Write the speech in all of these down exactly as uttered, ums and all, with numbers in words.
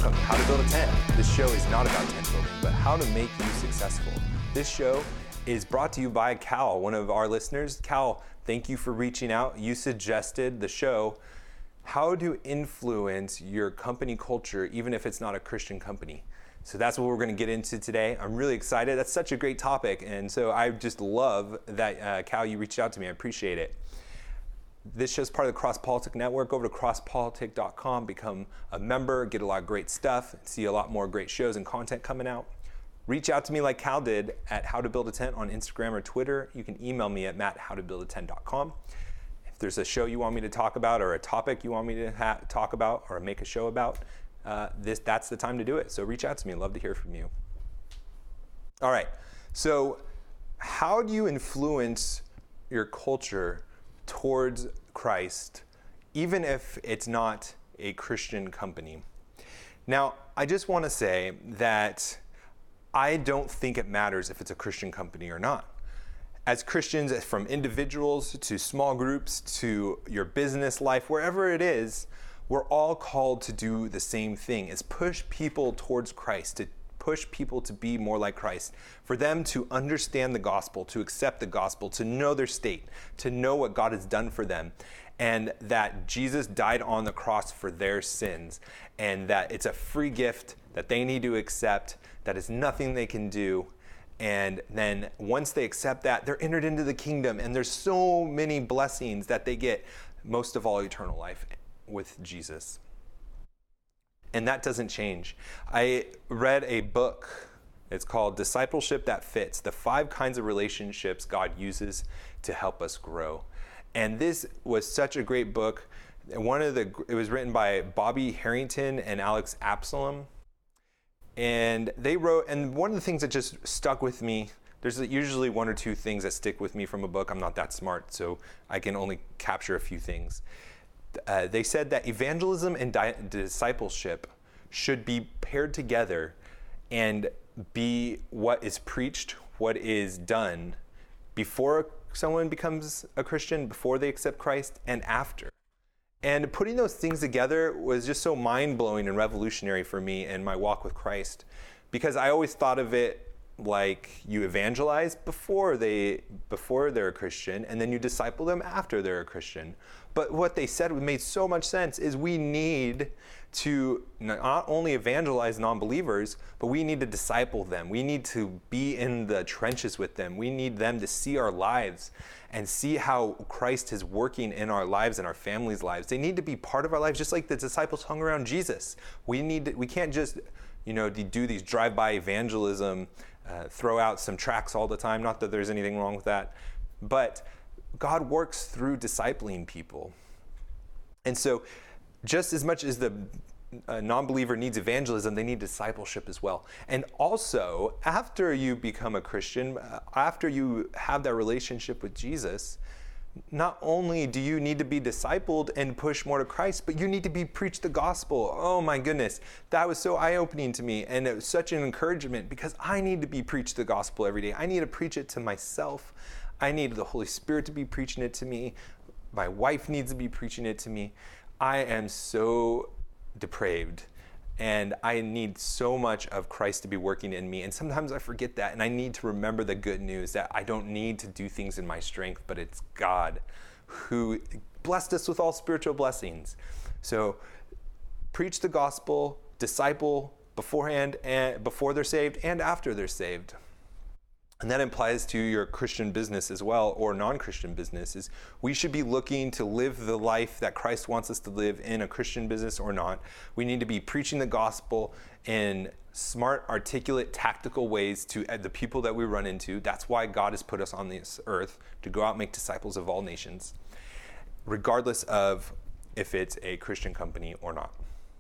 Welcome to How to Build a Tent. This show is not about tent building, but how to make you successful. This show is brought to you by Cal, one of our listeners. Cal, thank you for reaching out. You suggested the show, how to influence your company culture, even if it's not a Christian company. So that's what we're going to get into today. I'm really excited. That's such a great topic. And so I just love that, uh, Cal, you reached out to me. I appreciate it. This show's part of the Cross Politic Network. Go over to cross politic dot com, become a member, get a lot of great stuff, see a lot more great shows and content coming out. Reach out to me like Cal did at How to Build a Tent on Instagram or Twitter. You can email me at matt how to build a tent dot com. If there's a show you want me to talk about or a topic you want me to ha- talk about or make a show about, uh, this that's the time to do it. So reach out to me. I'd love to hear from you. All right. So how do you influence your culture towards Christ, even if it's not a Christian company? Now, I just want to say that I don't think it matters if it's a Christian company or not. As Christians, from individuals to small groups to your business life, wherever it is, we're all called to do the same thing, is push people towards Christ, to push people to be more like Christ, for them to understand the gospel, to accept the gospel, to know their state, to know what God has done for them, and that Jesus died on the cross for their sins, and that it's a free gift that they need to accept, that is nothing they can do. And then once they accept that, they're entered into the kingdom, and there's so many blessings that they get, most of all eternal life with Jesus. And that doesn't change. I read a book. It's called Discipleship That Fits, the five kinds of relationships God uses to help us grow. And this was such a great book. One of the, it was written by Bobby Harrington and Alex Absalom. And they wrote, and one of the things that just stuck with me, there's usually one or two things that stick with me from a book. I'm not that smart, so I can only capture a few things. Uh, they said that evangelism and di- discipleship should be paired together and be what is preached, what is done before someone becomes a Christian, before they accept Christ, and after. And putting those things together was just so mind-blowing and revolutionary for me in my walk with Christ, because I always thought of it like you evangelize before they before they're a Christian, and then you disciple them after they're a Christian. But what they said made so much sense is we need to not only evangelize non-believers, but we need to disciple them. We need to be in the trenches with them. We need them to see our lives and see how Christ is working in our lives and our families' lives. They need to be part of our lives, just like the disciples hung around Jesus. We need to, we can't just, you know, do these drive-by evangelism, uh, throw out some tracts all the time. Not that there's anything wrong with that, but God works through discipling people. And so just as much as the uh, non-believer needs evangelism, they need discipleship as well. And also, after you become a Christian, uh, after you have that relationship with Jesus, not only do you need to be discipled and push more to Christ, but you need to be preached the gospel. Oh my goodness, that was so eye-opening to me, and it was such an encouragement, because I need to be preached the gospel every day. I need to preach it to myself. I need the Holy Spirit to be preaching it to me. My wife needs to be preaching it to me. I am so depraved, and I need so much of Christ to be working in me. And sometimes I forget that, and I need to remember the good news that I don't need to do things in my strength, but it's God who blessed us with all spiritual blessings. So preach the gospel, disciple beforehand and before they're saved and after they're saved. And that applies to your Christian business as well, or non-Christian businesses. We should be looking to live the life that Christ wants us to live in a Christian business or not. We need to be preaching the gospel in smart, articulate, tactical ways to the people that we run into. That's why God has put us on this earth, to go out and make disciples of all nations, regardless of if it's a Christian company or not.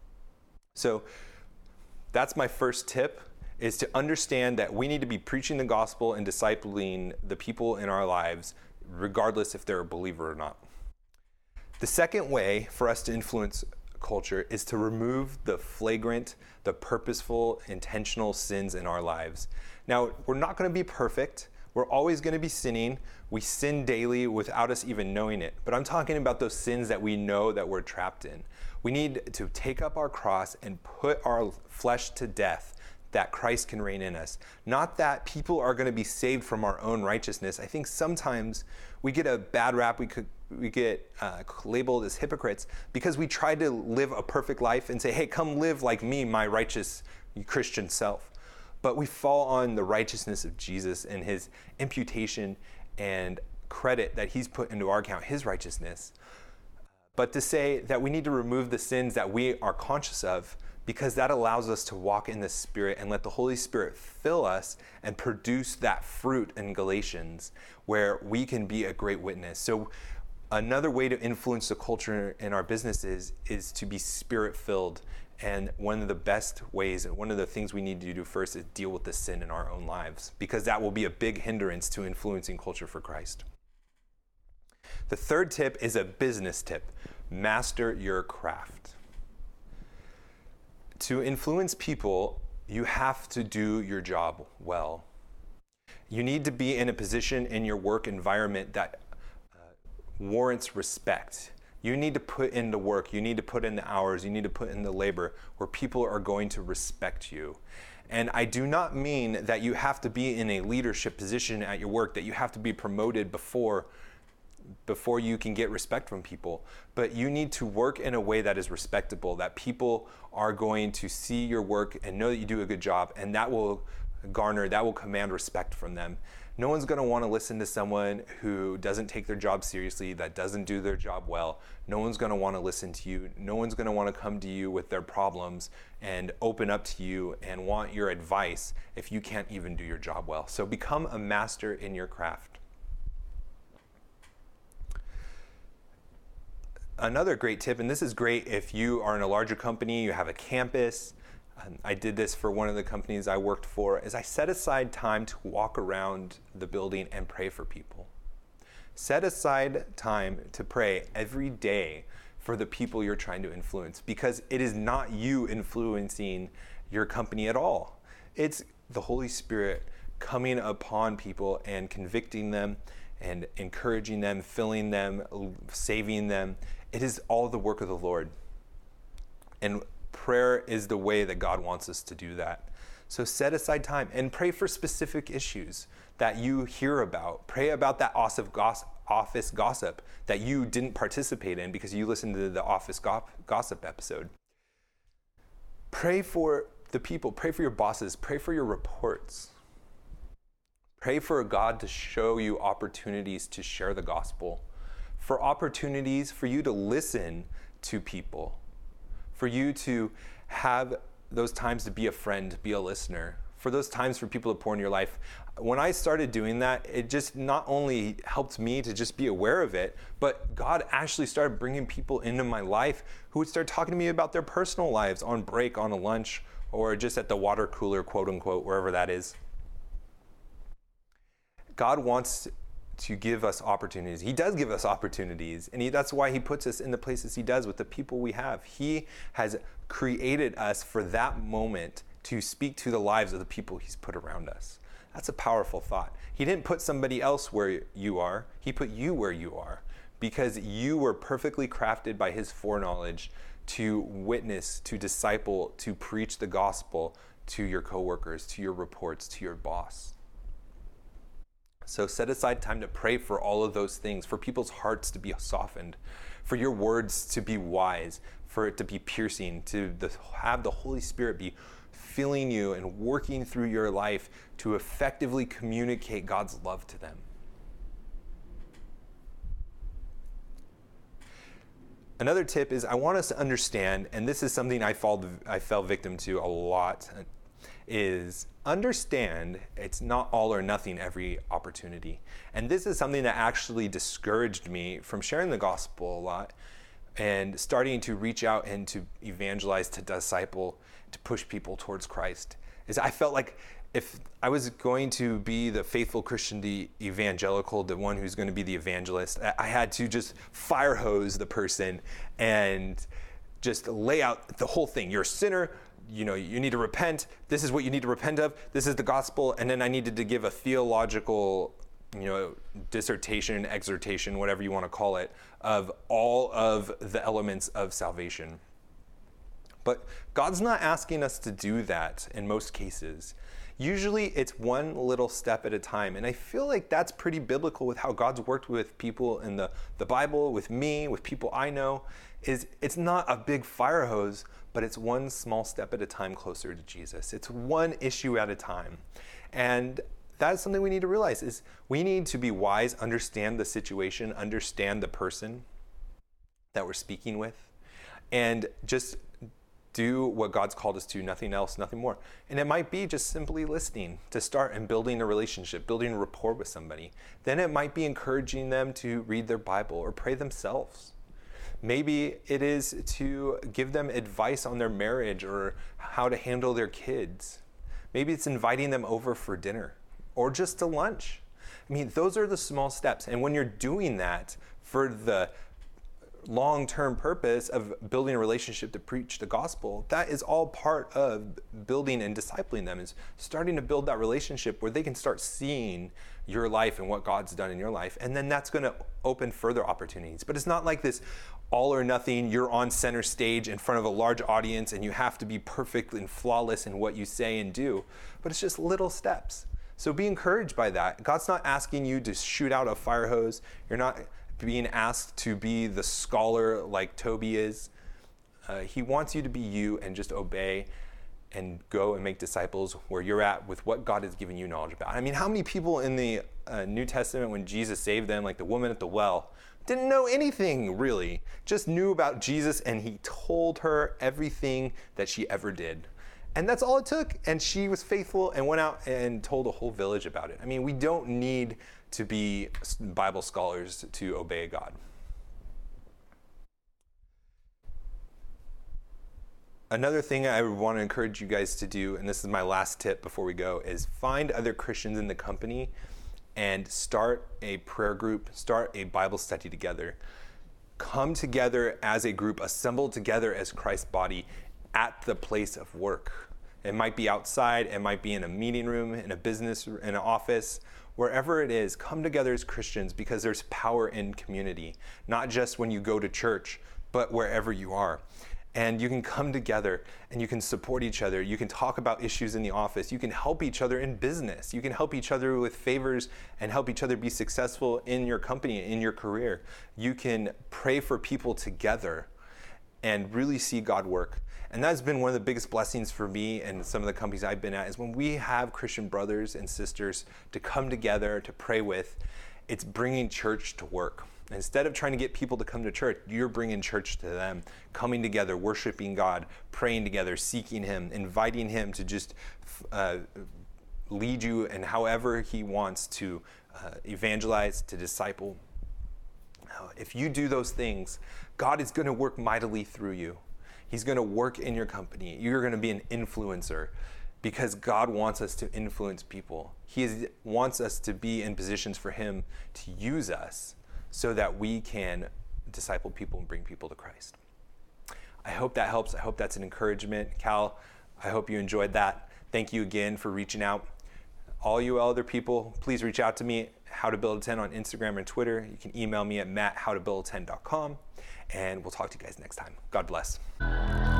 So that's my first tip, is to understand that we need to be preaching the gospel and discipling the people in our lives, regardless if they're a believer or not. The second way for us to influence culture is to remove the flagrant, the purposeful, intentional sins in our lives. Now, we're not going to be perfect. We're We're always going to be sinning. We sin daily without us even knowing it. But I'm talking about those sins that we know that we're trapped in. We need to take up our cross and put our flesh to death, that Christ can reign in us. Not that people are going to be saved from our own righteousness. I think sometimes we get a bad rap, we could we get uh, labeled as hypocrites because we try to live a perfect life and say, hey, come live like me, my righteous Christian self. But we fall on the righteousness of Jesus and his imputation and credit that he's put into our account, his righteousness. But to say that we need to remove the sins that we are conscious of, because that allows us to walk in the Spirit and let the Holy Spirit fill us and produce that fruit in Galatians where we can be a great witness. So another way to influence the culture in our businesses is to be Spirit-filled. And one of the best ways, and one of the things we need to do first is deal with the sin in our own lives, because that will be a big hindrance to influencing culture for Christ. The third tip is a business tip. Master your craft. To influence people, you have to do your job well. You need to be in a position in your work environment that uh, warrants respect. You need to put in the work, you need to put in the hours, you need to put in the labor where people are going to respect you. And I do not mean that you have to be in a leadership position at your work, that you have to be promoted before before you can get respect from people. But you need to work in a way that is respectable, that people are going to see your work and know that you do a good job, and that will garner, that will command respect from them. No one's going to want to listen to someone who doesn't take their job seriously, that doesn't do their job well. No one's going to want to listen to you. No one's going to want to come to you with their problems and open up to you and want your advice if you can't even do your job well. So become a master in your craft. Another great tip, and this is great if you are in a larger company, you have a campus. Um, I did this for one of the companies I worked for, is I set aside time to walk around the building and pray for people. Set aside time to pray every day for the people you're trying to influence, because it is not you influencing your company at all. It's the Holy Spirit coming upon people and convicting them and encouraging them, filling them, saving them. It is all the work of the Lord. And prayer is the way that God wants us to do that. So set aside time and pray for specific issues that you hear about. Pray about that office gossip that you didn't participate in because you listened to the office gossip episode. Pray for the people. Pray for your bosses. Pray for your reports. Pray for God to show you opportunities to share the gospel, for opportunities for you to listen to people, for you to have those times to be a friend, be a listener, for those times for people to pour in your life. When I started doing that, it just not only helped me to just be aware of it, but God actually started bringing people into my life who would start talking to me about their personal lives on break, on a lunch, or just at the water cooler, quote unquote, wherever that is. God wants to give us opportunities. He does give us opportunities, and he, that's why he puts us in the places he does with the people we have. He has created us for that moment to speak to the lives of the people he's put around us. That's a powerful thought. He didn't put somebody else where you are. He put you where you are, because you were perfectly crafted by his foreknowledge to witness, to disciple, to preach the gospel to your coworkers, to your reports, to your boss. So set aside time to pray for all of those things, for people's hearts to be softened, for your words to be wise, for it to be piercing, to the, have the Holy Spirit be filling you and working through your life to effectively communicate God's love to them. Another tip is I want us to understand, and this is something I fall, I fell victim to a lot, is understand it's not all or nothing every opportunity. And this is something that actually discouraged me from sharing the gospel a lot and starting to reach out and to evangelize, to disciple, to push people towards Christ. Is I felt like if I was going to be the faithful Christian, the evangelical, the one who's going to be the evangelist, I had to just fire hose the person and just lay out the whole thing. You're a sinner. you know, you need to repent. This is what you need to repent of. This is the gospel. And then I needed to give a theological, you know, dissertation, exhortation, whatever you want to call it, of all of the elements of salvation. But God's not asking us to do that in most cases. Usually it's one little step at a time. And I feel like that's pretty biblical with how God's worked with people in the, the Bible, with me, with people I know, is it's not a big fire hose, but it's one small step at a time closer to Jesus. It's one issue at a time. And that's something we need to realize is we need to be wise, understand the situation, understand the person that we're speaking with, and just do what God's called us to, nothing else, nothing more. And it might be just simply listening to start and building a relationship, building a rapport with somebody. Then it might be encouraging them to read their Bible or pray themselves. Maybe it is to give them advice on their marriage or how to handle their kids. Maybe it's inviting them over for dinner or just to lunch. I mean, those are the small steps. And when you're doing that for the long-term purpose of building a relationship to preach the gospel, that is all part of building and discipling them, is starting to build that relationship where they can start seeing your life and what God's done in your life. And then that's going to open further opportunities. But it's not like this all or nothing, you're on center stage in front of a large audience and you have to be perfect and flawless in what you say and do. But it's just little steps. So be encouraged by that. God's not asking you to shoot out a fire hose. You're not being asked to be the scholar like Toby is. Uh, he wants you to be you and just obey and go and make disciples where you're at with what God has given you knowledge about. I mean, how many people in the uh, New Testament, when Jesus saved them, like the woman at the well, didn't know anything really, just knew about Jesus, and he told her everything that she ever did. And that's all it took. And she was faithful and went out and told a whole village about it. I mean, we don't need to be Bible scholars to obey God. Another thing I would want to encourage you guys to do, and this is my last tip before we go, is find other Christians in the company and start a prayer group, start a Bible study together. Come together as a group, assemble together as Christ's body at the place of work. It might be outside, it might be in a meeting room, in a business, in an office, wherever it is. Come together as Christians because there's power in community, not just when you go to church, but wherever you are. And you can come together and you can support each other. You can talk about issues in the office. You can help each other in business. You can help each other with favors and help each other be successful in your company, in your career. You can pray for people together and really see God work. And that's been one of the biggest blessings for me and some of the companies I've been at, is when we have Christian brothers and sisters to come together to pray with, it's bringing church to work. Instead of trying to get people to come to church, you're bringing church to them, coming together, worshiping God, praying together, seeking Him, inviting Him to just uh, lead you and however He wants to uh, evangelize, to disciple. If you do those things, God is going to work mightily through you. He's going to work in your company. You're going to be an influencer because God wants us to influence people. He is, wants us to be in positions for Him to use us so that we can disciple people and bring people to Christ. I hope that helps. I hope that's an encouragement. Cal, I hope you enjoyed that. Thank you again for reaching out. All you other people, please reach out to me, How to Build a Tent on Instagram and Twitter. You can email me at matt how to build a tent dot com, and we'll talk to you guys next time. God bless.